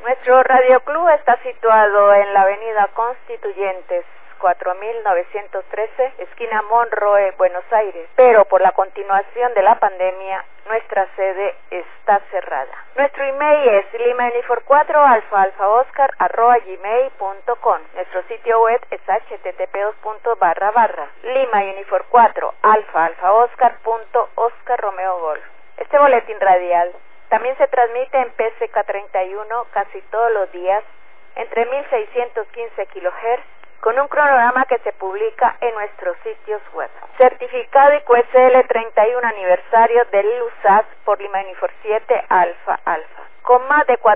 Nuestro radioclub está situado en la avenida Constituyentes 4913, esquina Monroe, Buenos Aires, pero por la continuación de la pandemia, nuestra sede está cerrada. Nuestro email es limaunifor4alfa-oscar@gmail.com. Nuestro sitio web es http://limaunifor4alfa-oscar.oscar-romeo-golf. Este boletín radial también se transmite en PZK31 casi todos los días entre 1615 kHz con un cronograma que se publica en nuestros sitios web. Certificado IQSL 31 aniversario del LUSAT por Limaunifor 7 Alfa Alfa. Con más de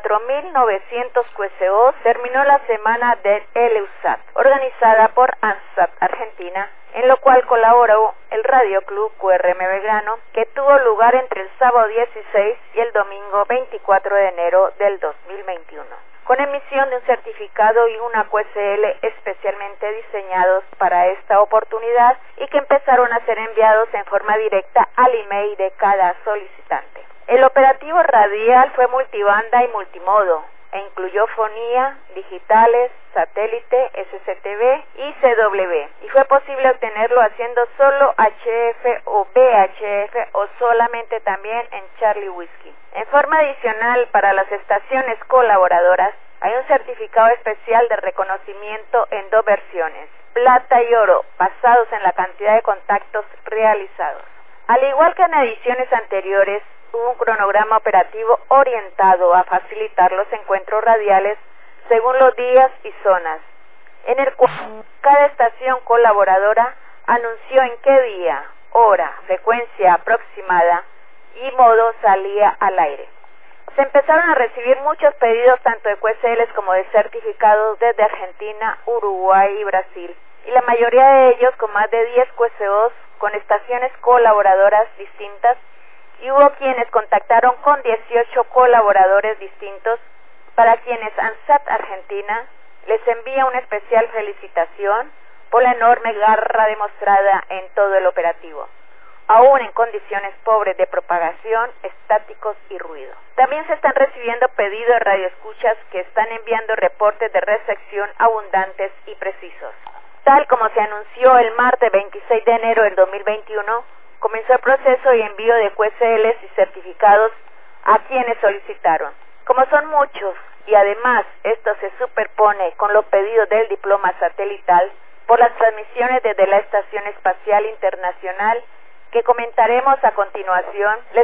4.900 QSOs terminó la semana del LUSAT, organizada por ANSAT Argentina, en lo cual colaboró el Radioclub QRM Belgrano, que tuvo lugar entre el sábado 16 y el domingo 24 de enero del 2021. Con emisión de un certificado y una QSL especialmente diseñados para esta oportunidad y que empezaron a ser enviados en forma directa al email de cada solicitante. El operativo radial fue multibanda y multimodo e incluyó fonía, digitales, satélite, SCTV y CW, y fue posible obtenerlo haciendo solo HF o VHF o solamente también en Charlie Whiskey. En forma adicional, para las estaciones colaboradoras, hay un certificado especial de reconocimiento en dos versiones, plata y oro, basados en la cantidad de contactos realizados. Al igual que en ediciones anteriores, hubo un cronograma operativo orientado a facilitar los encuentros radiales según los días y zonas, en el cual cada estación colaboradora anunció en qué día, hora, frecuencia aproximada y modo salía al aire. Se empezaron a recibir muchos pedidos tanto de QSLs como de certificados desde Argentina, Uruguay y Brasil, y la mayoría de ellos con más de 10 QSOs con estaciones colaboradoras distintas, y hubo quienes contactaron con 18 colaboradores distintos, para quienes ANSAT Argentina les envía una especial felicitación por la enorme garra demostrada en todo el operativo, aún en condiciones pobres de propagación, estáticos y ruido. También se están recibiendo pedidos de radioescuchas que están enviando reportes de recepción abundantes y precisos. Tal como se anunció el martes 26 de enero del 2021, comenzó el proceso y envío de QSLs y certificados a quienes solicitaron. Como son muchos y además esto se superpone con los pedidos del diploma satelital por las transmisiones desde la Estación Espacial Internacional que comentaremos a continuación, les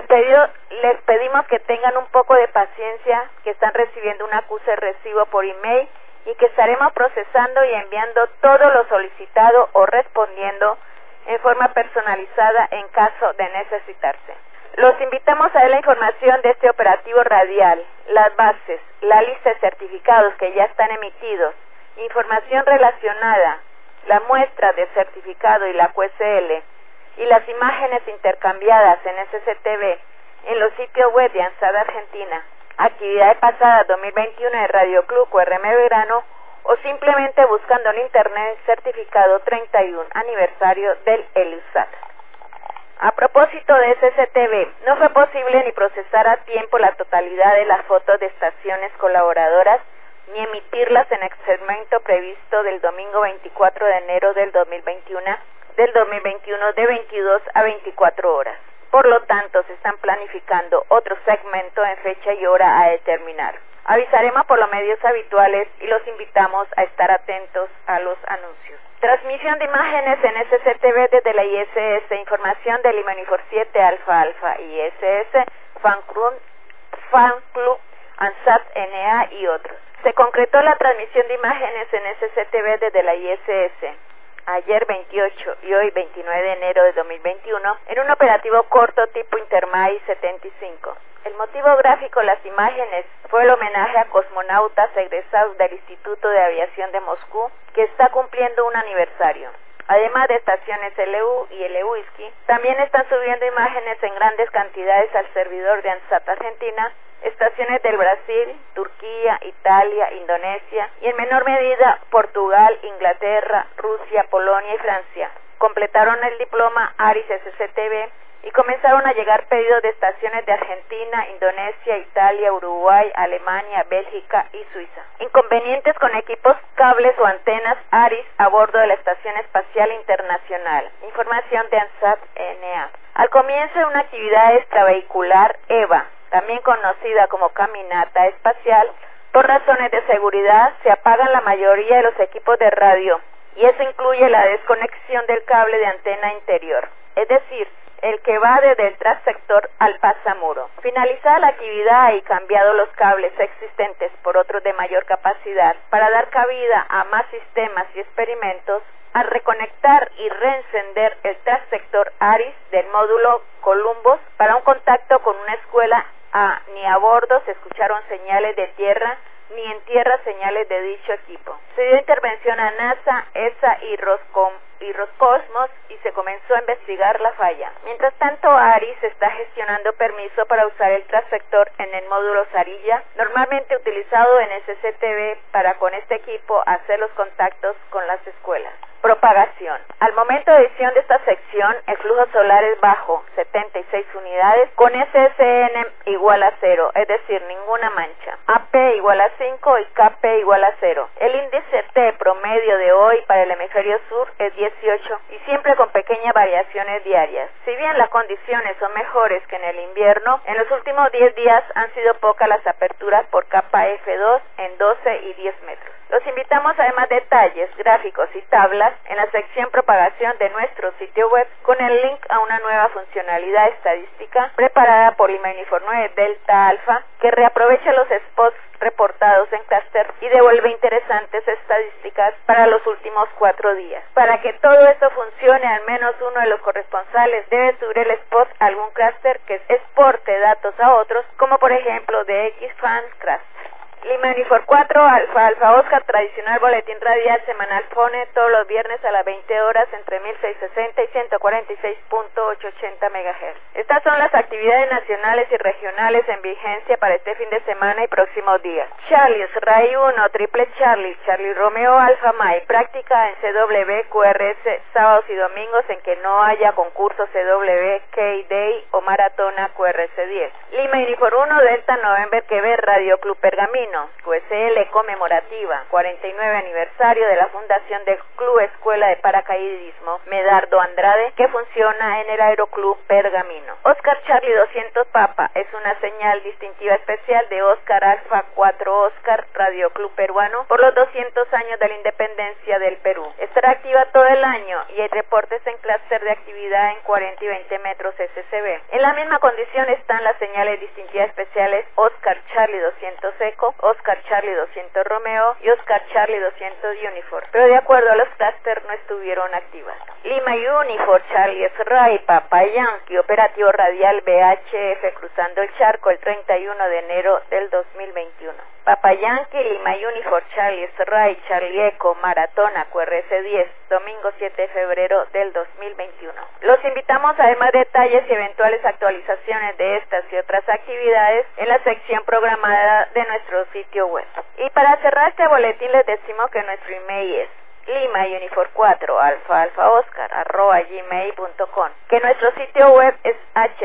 pedimos que tengan un poco de paciencia, que están recibiendo un acuse de recibo por email y que estaremos procesando y enviando todo lo solicitado o respondiendo en forma personalizada en caso de necesitarse. Los invitamos a ver la información de este operativo radial, las bases, la lista de certificados que ya están emitidos, información relacionada, la muestra de certificado y la QSL, y las imágenes intercambiadas en SCTV en los sitios web de ANSAT Argentina, actividades pasadas 2021 de Radioclub QRM Belgrano, o simplemente buscando en internet certificado 31 aniversario del LUSAT. A propósito de SCTV, no fue posible ni procesar a tiempo la totalidad de las fotos de estaciones colaboradoras ni emitirlas en el segmento previsto del domingo 24 de enero del 2021 de 22 a 24 horas. Por lo tanto, se están planificando otro segmento en fecha y hora a determinar. Avisaremos por los medios habituales y los invitamos a estar atentos a los anuncios. Transmisión de imágenes en SCTV desde la ISS, información de Limaunifor 7 Alfa Alfa, ISS, Fan Club, ANSAT, NA y otros. Se concretó la transmisión de imágenes en SCTV desde la ISS ayer 28 y hoy 29 de enero de 2021 en un operativo corto tipo Intermai 75. El motivo gráfico de las imágenes fue el homenaje a cosmonautas egresados del Instituto de Aviación de Moscú, que está cumpliendo un aniversario. Además de estaciones LU y LUISKI, también están subiendo imágenes en grandes cantidades al servidor de ANSAT Argentina, estaciones del Brasil, Turquía, Italia, Indonesia y en menor medida Portugal, Inglaterra, Rusia, Polonia y Francia. Completaron el diploma ARIS SCTV y comenzaron a llegar pedidos de estaciones de Argentina, Indonesia, Italia, Uruguay, Alemania, Bélgica y Suiza. Inconvenientes con equipos, cables o antenas ARIS a bordo de la Estación Espacial Internacional. Información de ANSAT-NA. Al comienzo de una actividad extravehicular EVA, también conocida como caminata espacial, por razones de seguridad se apagan la mayoría de los equipos de radio, y eso incluye la desconexión del cable de antena interior, es decir, el que va desde el transector al pasamuro. Finalizada la actividad y cambiado los cables existentes por otros de mayor capacidad para dar cabida a más sistemas y experimentos, al reconectar y reencender el transector ARIS del módulo Columbus para un contacto con una escuela, ni a bordo se escucharon señales de tierra, ni en tierra señales de dicho equipo. Se dio intervención a NASA, ESA y Roscosmos y se comenzó a investigar la falla. Mientras tanto, ARIS está gestionando permiso para usar el transector en el módulo Sarilla, normalmente utilizado en SCTV para con este equipo hacer los contactos con las escuelas. Propagación. Al momento de edición de esta sección, el flujo solar es bajo, 76 unidades, con SSN igual a 0, es decir, ninguna mancha. AP igual a 5 y KP igual a 0. El índice T promedio de hoy para el hemisferio sur es 18 y siempre con pequeñas variaciones diarias. Si bien las condiciones son mejores que en el invierno, en los últimos 10 días han sido pocas las aperturas por capa F2 en 12 y 10 metros. Los invitamos a ver más detalles, gráficos y tablas en la sección propagación de nuestro sitio web con el link a una nueva funcionalidad estadística preparada por Lima Uniform 9 Delta Alpha que reaprovecha los spots reportados en Cluster y devuelve interesantes estadísticas para los últimos 4 días. Para que todo esto funcione, al menos uno de los corresponsales debe subir el spot a algún Cluster que exporte datos a otros, como por ejemplo de Xfans Cluster. Lima Uniform 4, Alfa Oscar, tradicional boletín radial semanal pone todos los viernes a las 20 horas entre 1660 y 146.880 MHz. Estas son las actividades nacionales y regionales en vigencia para este fin de semana y próximos días. Charlie, Ray 1, Triple Charlie, Charlie Romeo Alfa May, práctica en CW, QRS, sábados y domingos en que no haya concurso CW, K-Day o maratona QRS 10. Lima Uniform 1, Delta November QB, Radio Club Pergamino. QSL conmemorativa, 49 aniversario de la fundación del Club Escuela de Paracaidismo Medardo Andrade, que funciona en el Aeroclub Pergamino. Oscar Charlie 200 Papa es una señal distintiva especial de Oscar Alfa 4 Oscar Radio Club Peruano por los 200 años de la independencia del Perú. Estará activa todo el año y hay reportes en clúster de actividad en 40 y 20 metros SCB. En la misma condición están las señales distintivas especiales Oscar Charlie 200 Eco, Oscar Charlie 200 Romeo y Oscar Charlie 200 Uniform, pero de acuerdo a los clúster no estuvieron activas. Lima Uniform Charlie Ray Papa Yankee, operativo radial VHF cruzando el charco el 31 de enero del 2021. Papa Yankee, Lima Uniform Charlie Ray Charlie Eco, maratona QRS 10, domingo 7 de febrero del 2021. Los invitamos a ver más detalles y eventuales actualizaciones de estas y otras actividades en la sección programada de nuestro sitio web. Y para cerrar este boletín les decimos que nuestro email es limauniform4alfa-oscar@gmail.com, que nuestro sitio web es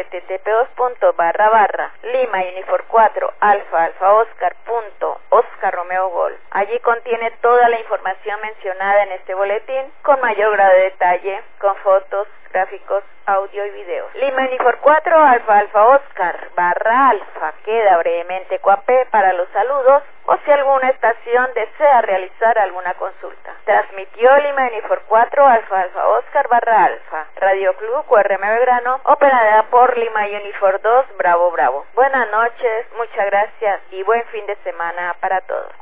http://limauniform4alfa-oscar.oscarromeogol. Allí contiene toda la información mencionada en este boletín con mayor grado de detalle, con fotos, gráficos, audio y video. Lima Uniform 4 Alfa Oscar/Alfa queda brevemente coapé para los saludos o si alguna estación desea realizar alguna consulta. Transmitió Lima Uniform 4 Alfa Oscar/Alfa, Radio Club QRM Belgrano, operada por Lima Uniform 2 Bravo Bravo. Buenas noches, muchas gracias y buen fin de semana para todos.